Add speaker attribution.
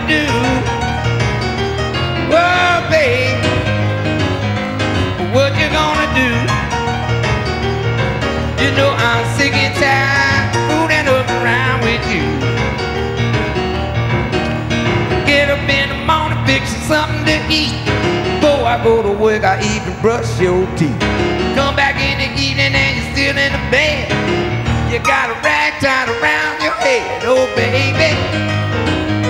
Speaker 1: do? Oh, babe, what you gonna do? You know I'm sick and tired fooling up around with you. Get up in the morning, fix you something to eat. Before I go to work, I even brush your teeth. Come back in the evening and you're still in the bed. You got a rag tied around your head, oh baby.